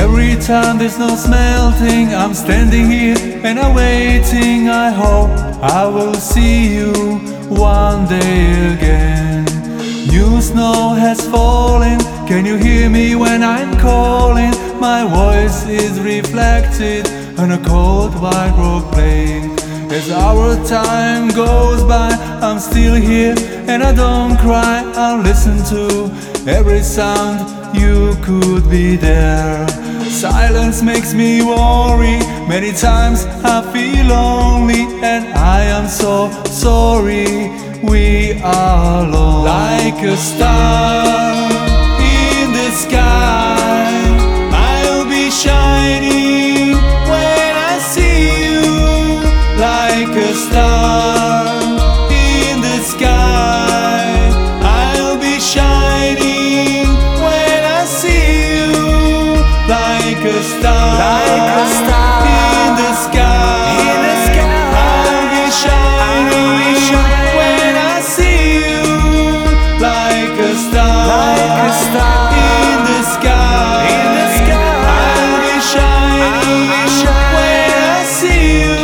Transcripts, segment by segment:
Every time there's no smelting, I'm standing here and I'm waiting. I hope I will see you one day again. New snow has fallen, can you hear me when I'm calling? My voice is reflected on a cold white rock plain. As our time goes by, I'm still here and I don't cry. I'll listen to every sound, you could be there. Silence makes me worry, many times I feel lonely, and I am so sorry we are alone. Like a star in the sky, I'll be shining when I see you. Like a star in the sky, I'll be shining when I see you. Like a star, in the sky, I'll be shining when I see you. Like a star, in the sky, I'll be shining when I see you.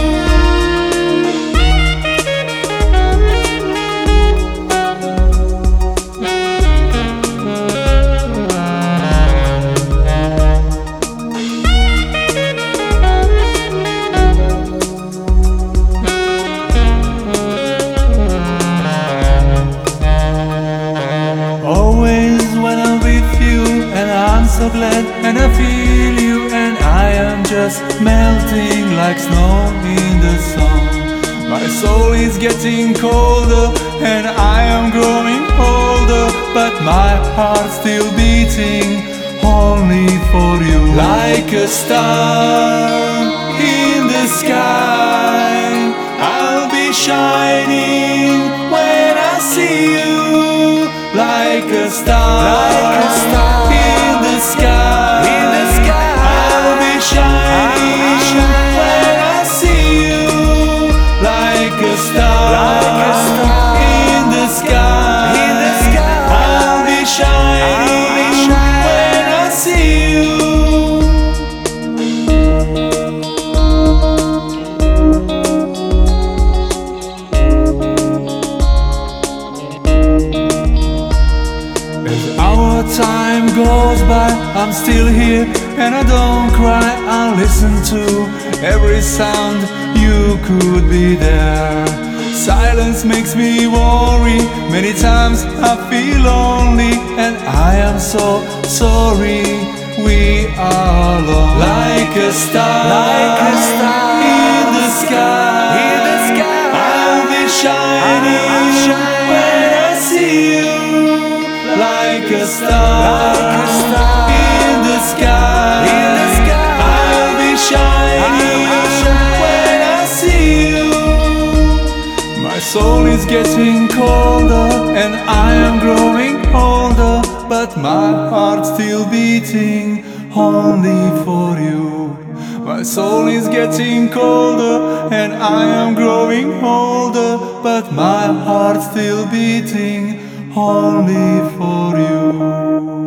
Always when I'm with you, and I'm so glad, and I feel you, and I am just melting like snow in the sun. My soul is getting colder, and I am growing older, but my heart's still beating only for you. Like a star in the sky, I'll be shining when I see you. Like a star, in the sky, I'll be shining when I see you. Like a star, in the sky, I'll be shining when I see you. Our time goes by, I'm still here and I don't cry. I listen to every sound, you could be there. Silence makes me worry, many times I feel lonely, and I am so sorry we are alone. Like a star, in the sky, I'll be shining when I see you. Like a star, in the sky, I'll be shining when I see you. My soul is getting colder, and I am growing older, but my heart's still beating only for you. My soul is getting colder, and I am growing older, but my heart's still beating only for you.